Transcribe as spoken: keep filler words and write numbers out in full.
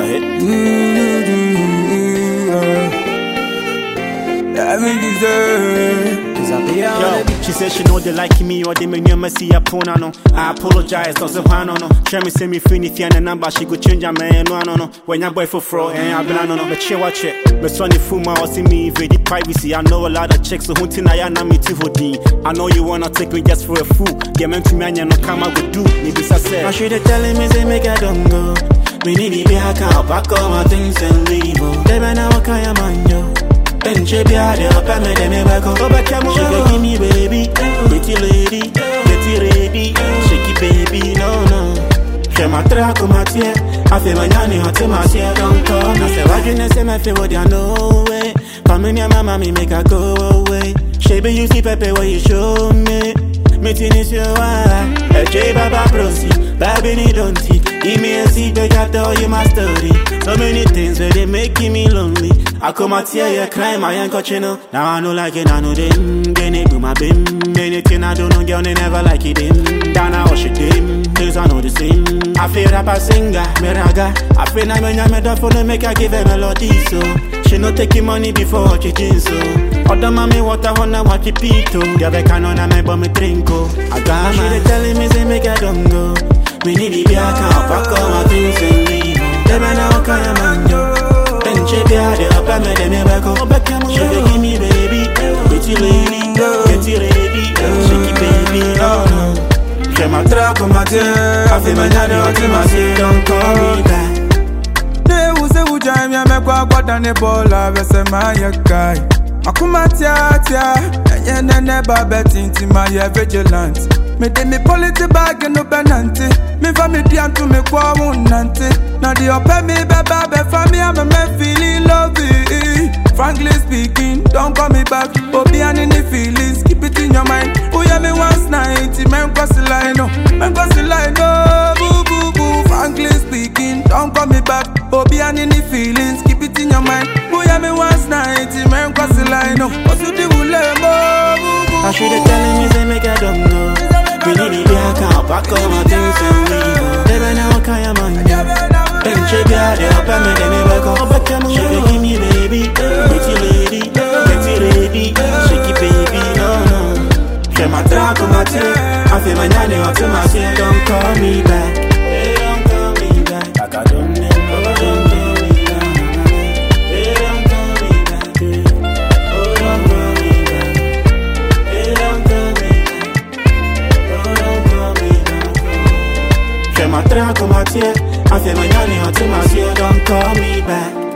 hit. Yo, she said she know they like me or they may never see a pona no. I apologize, doesn't want no. Try me say me free if you number she go change a man no no no. When your boy for fro and I blah no no. But check watch it. Me son the fool ma see me very privacy. I know a lot of checks so hunting I na me to vodin. I know you wanna take me just for a fool. Get me to me and no come I would do. Maybe I said I should have telling me say make I don't go. Me need to be a car, pack all my things and leave. Baby now I can't mind you. Then she be out there, up and me dem back up. She go give me baby, pretty lady, pretty ready, shaky baby, no no. She ma tra come at here, I feel my nanny hot in my ear, don't call me. I say why you not say my favorite, you know way. Come in your mama, me make her go away. She be you see Pepe what you show me. Meeting is your wife, a J Baba Brosi, baby ni don't see. Give me a seat, I got tell you my story. So many things where they making me lonely. I come out here, you cry, my ain't catching up. Now I know like it, I know them. Then they do my bim. Anything I do, no girl, they never like it. Them. Down I wash it, them. Things I know the same. I feel rap a singer, me raga. I feel I'm a me for no make I give a melody. So she no taking money before she jeans. So other mommy water, wanna watch it pito. Yeah, they can't on me, but me drinko. I got she they telling me, say make I don't go. Me need to be a car, pack all my things and leave. They man now can't man yo. Then she be out there, up and me dem back up. She dey give me baby, pretty lady, pretty ready, shaky baby, no no. She ma tra come at you, I feel my nanny hot in my ear, don't call me back. Ne use ujai mi amekwa kwa dane bola vese ma yekai. Akuma tia tia, enye nene babe tinti ma ye vigilant. Me de me politi bag no benanti. Me fa me diam to me kwa wunanti. Now the open me beba be for me I'm a me feeling lovey. Frankly speaking, don't call me back. But be an any feelings, keep it in your mind. Oh yeah me once ninety, man cross the line no, man cross the line no. Boo boo boo. Frankly speaking, don't call me back. But be an any feelings, keep it in your mind. Oh yeah me once ninety, man cross the line no. What's you do with lemo? I should have telling me say make I don't know. We need to be a car, pack all my things and leave. Baby now I can't man yo. Then she be out there, up and me dem back up. She go give me baby, pretty lady, pretty ready, shaky baby, no no. She ma tra come at you, I feel my nanny hot in my ear, don't call me back. Hey, don't call me back. Like I don't know, don't call me back. Hey, don't call me back. Oh, don't call me back. Hey, don't call me back. She ma tra come at you, I feel my nanny hot in my ear, don't call me back.